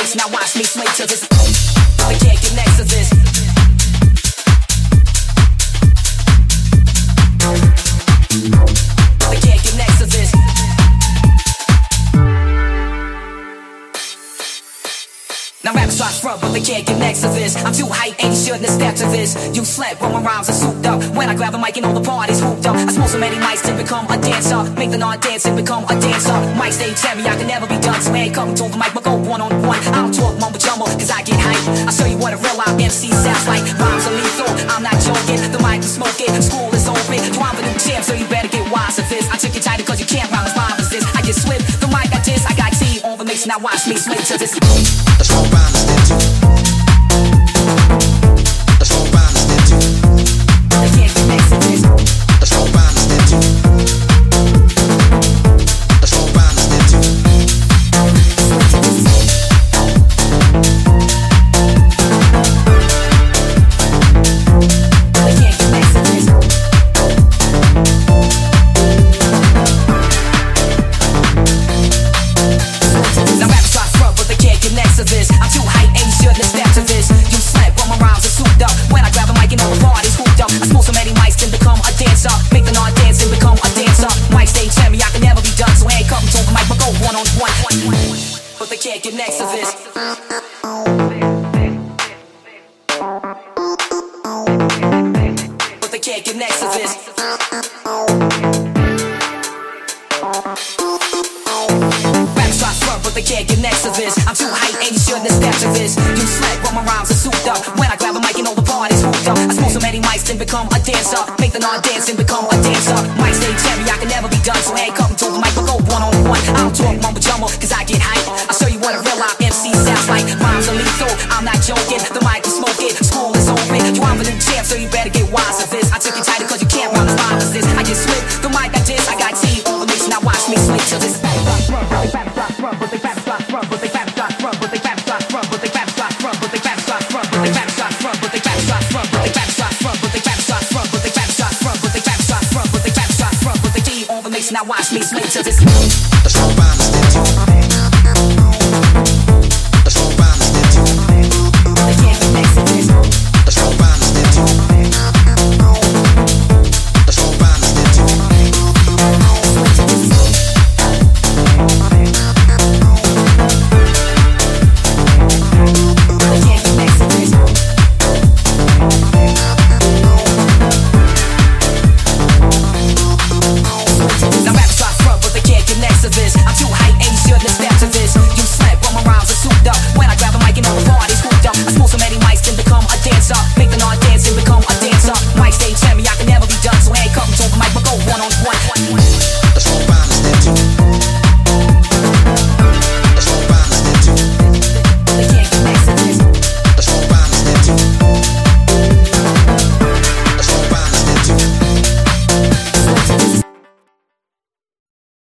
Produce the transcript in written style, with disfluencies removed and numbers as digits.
mix, now watch me swing to this. They can't get next to this. They can't get next to this. Now rappers try to front, but they can't get next to this. I'm too hype, and you shouldn't have stepped to this. You slept when my rhymes are souped up. When I grab the mic and all the parties hooped up. I smoke so many mics to become a dancer. Make the non-dancing become a dancer. Mic stay cherry, I can never be done. So ain't come to the mic, but go one-on-one. I don't talk mumble jumble, cause I get hype. I'll show you what a real live MC sounds like. Rhymes are lethal, I'm not joking. The mic is smoking, school is open. You I'm a new champ, so you better get wise to this. I took you tighter cause you can't rhyme as live as this. I get swift, the mic got this, I got T on the mix. Now watch me swing to this. That's all rhyme is there too. That's all rhyme is there too. They can't get next to this. That's all rhyme is there too. That's all rhyme is there too. They can't get next to this. Now rappers try to front, but they can't get next to this. I'm too hype, and you shouldn't have stepped to this. You slept when my rhymes are souped up. When I grab a mic and all the parties hooped up. I smoke so many mics and become a dancer. Make the non-dancing become a dancer. Mic stay cherry, I can never be done. So I ain't come to the mic, but go one-on-one. But they can't get next to this. But they can't get next to this. Rappers try to front, but they can't get next to this. I'm too hype, and you shouldn't have stepped to this. You slept when my rhymes are souped up. When I grab a mic and all the parties hooped up. I smoke so many mics and become a dancer. Make the non-dancing become a dancer. Mic stay cherry, I can never be done. So I ain't come to the mic, but go one-on-one. I don't talk mumble jumble, cause I get hype. I'll show you what a real live MC sounds like. Rhymes are lethal, I'm not joking. The mic is smoking, school is